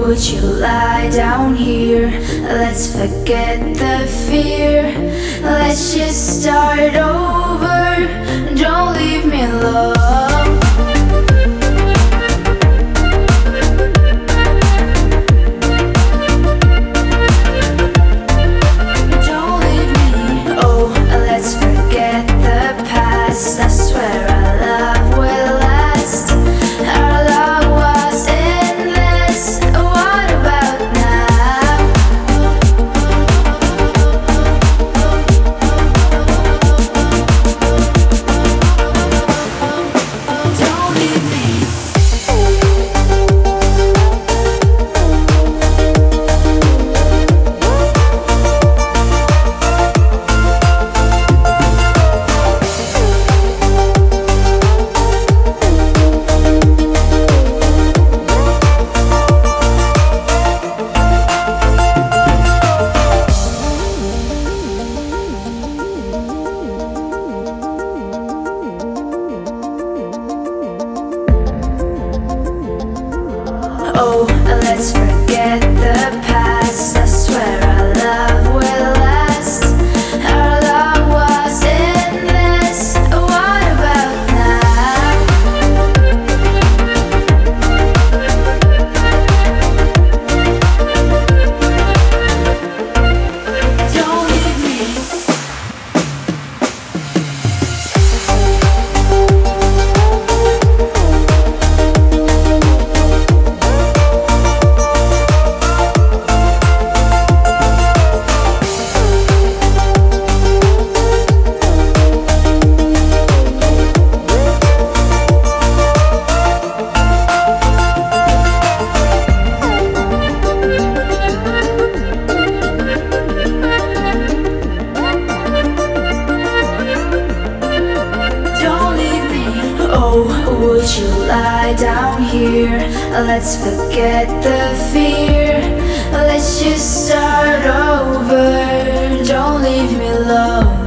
would you lie down here? Let's forget the fear. Let's just start over. Don't leave me alone. I swear our love will last. Our love was endless. What about now? Don't leave me. Oh, let's forget the past. I swear our love will last. Our love was endless. What about now? Don't leave me. Oh, would you lie down here? Let's forget the fear. Let's just start over. Don't leave me alone.